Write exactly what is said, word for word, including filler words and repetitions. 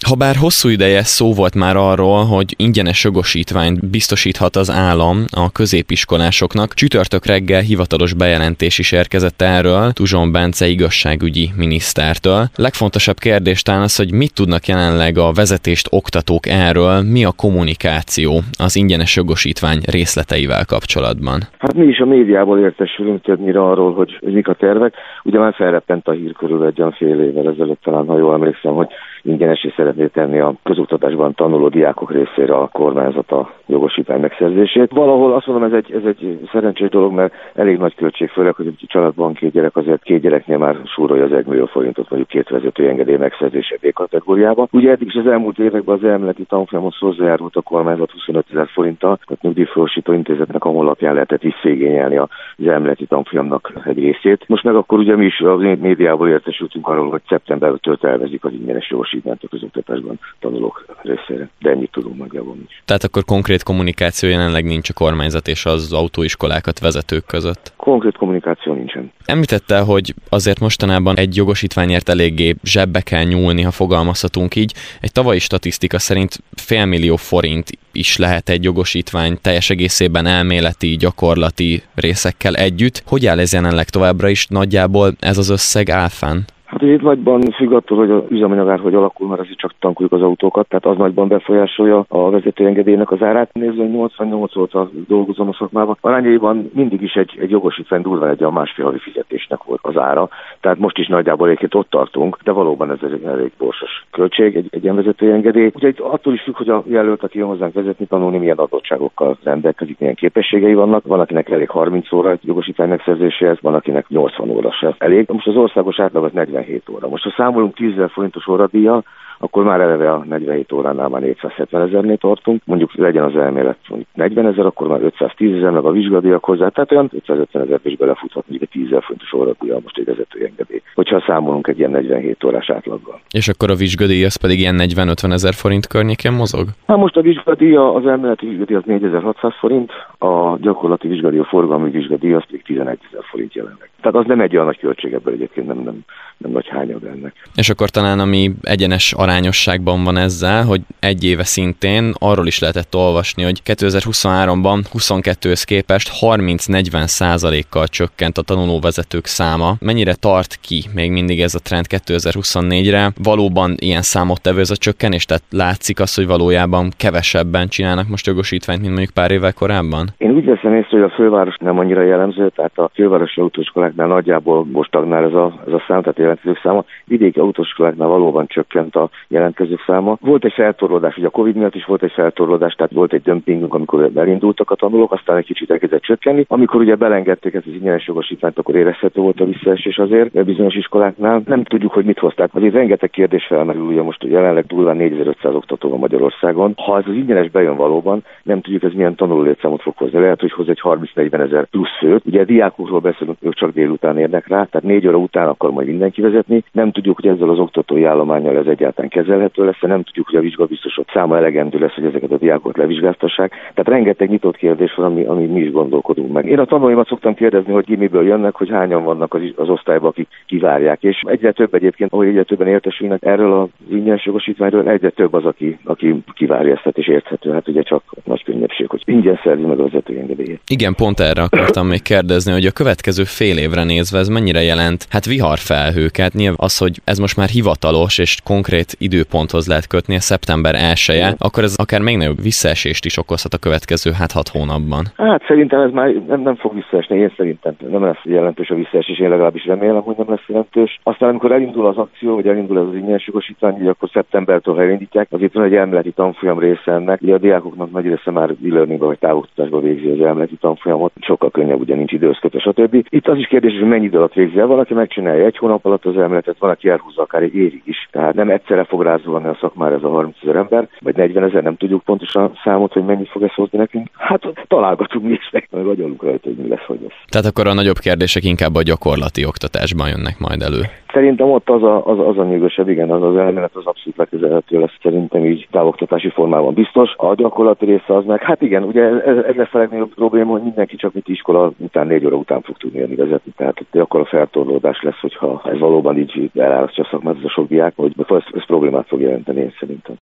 Habár hosszú ideje szó volt már arról, hogy ingyenes jogosítványt biztosíthat az állam a középiskolásoknak, csütörtök reggel hivatalos bejelentés is érkezett erről Tuzson Bence igazságügyi minisztertől. Legfontosabb kérdés talán az, hogy mit tudnak jelenleg a vezetést oktatók erről, mi a kommunikáció az ingyenes jogosítvány részleteivel kapcsolatban. Hát mi is a médiából értesülünk többnyire arról, hogy mik a tervek. Ugye már felreppent a hír körül egy olyan fél évvel ezelőtt, talán ha jól emlékszem, hogy ingyenesé szeretné tenni a közoktatásban tanuló diákok részére a kormányzat a jogosítvány megszerzését. Valahol azt mondom, ez egy, ez egy szerencsés dolog, mert elég nagy költség, főleg, hogy egy családban két gyerek, azért két gyereknél már súrolja az egy millió forintot, mondjuk két vezetői engedély megszerzése B-kategóriában. Ugye eddig is az elmúlt években az elméleti tanfolyamhoz hozzájárult a kormányzat huszonötezer forinttal, tehát nyugdíjforrósító intézetnek a honlapján lehetett visszaigényelni az elméleti tanfolyamnak egy részét. Most meg akkor ugye mi is a médiából értesültünk arról, hogy szeptembertől tervezik az ingyenes jogosítványt a közoktatásban tanulók részére. De ennyit tudunk nagyjából is. Tehát akkor konkrét kommunikáció jelenleg nincs a kormányzat és az autóiskolákat vezetők között? Konkrét kommunikáció nincsen. Említette, hogy azért mostanában egy jogosítványért eléggé zsebbe kell nyúlni, ha fogalmazhatunk így. Egy tavalyi statisztika szerint félmillió forint is lehet egy jogosítvány teljes egészében elméleti, gyakorlati részekkel együtt. Hogy áll ez jelenleg továbbra is? Nagyjából ez az összeg áll fenn? Hát itt nagyban függ attól, hogy az üzemanyagár hogy alakul, mert azért csak tankoljuk az autókat, tehát az nagyban befolyásolja a vezetőengedélynek az árát. Nézzük, nyolcvannyolc óta dolgozom a szakmában. Arányaiban mindig is egy, egy jogosítvány durván egy a másfél havi fizetésnek volt az ára. Tehát most is nagyjából egyébként ott tartunk, de valóban ez egy elég borsos költség, egy, egy ilyen vezetőengedély. Ugye itt attól is függ, hogy a jelölt, aki jön hozzánk vezetni, tanulni, milyen adottságokkal rendelkezik, milyen képességei vannak. Van, akinek elég harminc óra egy jogosítvány megszerzéséhez, van, akinek nyolcvan óra se elég. Most az országos átlag az negyvenhét óra. Most ha számolunk tízezer forintos óradíjjal, akkor már eleve a negyvenhét óránál már négyszázhetven ezernél tartunk. Mondjuk legyen az elmélet mondjuk negyvenezer, akkor már ötszáztíz ezer, meg a vizsgadíjak hozzá, tehát olyan ötszázötven ezer is belefuthat mondjuk egy tízezer forintos óradíjjal most egy vezetőengedély. Hogyha számolunk egy ilyen negyvenhét órás átlaggal. És akkor a vizsgadíj az pedig ilyen negyven-ötven ezer forint környékén mozog? Hát most a vizsgadíj, az elméleti vizsgadíj az négyezer-hatszáz forint, a gyakorlati vizsgadíj, a forgalmi vizsgadíj az pedig tizenegyezer forint jelenleg. Tehát az nem egy olyan nagy költség, ebből egyébként nem, nem, nem nagy hányad ennek. És akkor talán ami egyenes arányosságban van ezzel, hogy egy éve szintén arról is lehetett olvasni, hogy kétezer-huszonháromban huszonkettőhöz képest harminc-negyven százalékkal csökkent a tanulóvezetők száma. Mennyire tart ki még mindig ez a trend kétezer-huszonnégyre? Valóban ilyen számottevő ez a csökkenés? Tehát látszik az, hogy valójában kevesebben csinálnak most jogosítványt, mint mondjuk pár évvel korábban? Én úgy veszem észre, hogy a főváros nem annyira jellemző, tehát a fővárosi autóiskoláknál nagyjából most stagnál ez a, ez a szám, tehát a jelentkezők száma. Vidéki autóiskoláknál valóban csökkent a jelentkezők száma. Volt egy feltorlódás, ugye a Covid miatt is volt egy feltorlódás, tehát volt egy dömpingünk, amikor elindultak a tanulók, aztán egy kicsit elkezdett csökkenni. Amikor ugye belengedték ezt az ingyenes jogosítványt, akkor érezhető volt a visszaesés azért bizonyos iskoláknál. Nem tudjuk, hogy mit hozták. Azért rengeteg kérdés felmerül, ugye most jelenleg durván négyezer-ötszáz oktató van Magyarországon. Ha ez az ingyenes bejön valóban, nem tudjuk, ez milyen tanulólétszámot fog hozni. Lehet, hogy hoz egy harminc-negyven ezer plusz főt. Ugye a diákokról beszélünk, ők csak délután érnek rá, tehát négy óra után akar majd mindenki vezetni. Nem tudjuk, hogy ezzel az oktatói állománnyal ez egyáltalán kezelhető lesz, nem tudjuk, hogy a vizsgabiztosok száma elegendő lesz, hogy ezeket a diákokat levizsgáztassák. Tehát rengeteg nyitott kérdés van, ami, ami mi is gondolkodunk meg. Én a tanulóimat szoktam kérdezni, hogy gimiből jönnek, hogy hányan vannak az, az osztályban, akik kivárják. És egyre több egyébként, ahogy egyre többen értesülnek erről az ingyenes jogosítványról, egyre több az, aki, aki kivárja ezt, és érthető. Hát ugye csak nagy könnyebbség, hogy ingyen szerzi meg a vezetőengedélyét. Igen, pont erre akartam még kérdezni, hogy a következő fél évre nézve ez mennyire jelent hát viharfelhőket. Nyilván az, hogy ez most már hivatalos és konkrét időponthoz lehet kötni, a szeptember elseje, akkor ez akár még nagyobb visszaesést is okozhat a következő hát hat hónapban. Hát szerintem ez már nem, nem fog visszaesni, én szerintem nem lesz jelentős a visszaesés, én legalábbis remélem, hogy nem lesz jelentős. Aztán amikor elindul az akció, vagy elindul ez az ingyenes jogosítvány, akkor szeptembertől, ha elindítják, azért van egy elméleti tanfolyam része ennek. Ugye a diákoknak nagy része már e-learningba vagy távoktatásba végzi az elméleti tanfolyamot, sokkal könnyebb, ugye nincs időhöz kötve, stb. Itt az is kérdés, hogy mennyi idő alatt végzi el. Van, aki megcsinálja egy hónap alatt az elméletet, van, aki elhúzza akár egy évig is. Tehát nem egyszerre fog rázulni a szakmára ez a harmincezer ember, vagy negyven ezer, nem tudjuk pontosan számot, hogy mennyit fog ez hozni nekünk. Hát találgatunk mi is meg, meg agyalunk rajta, hogy mi lesz, hogy lesz. Tehát akkor a nagyobb kérdések inkább a gyakorlati oktatásban jönnek majd elő. Szerintem ott az a, az, az a nyűgösebb, igen, az az elmélet az abszolút lekezelhető lesz, szerintem így távoktatási formában biztos. A gyakorlati része az meg, hát igen, ugye ez, ez lesz a legnagyobb probléma, hogy mindenki csak mit iskola után, négy óra után fog tudni jönni vezetni. Tehát ott akkor a feltorlódás lesz, hogyha ez valóban így elárasztja a szakmát, ez a sok diák, hogy ez, ez problémát fog jelenteni, én szerintem.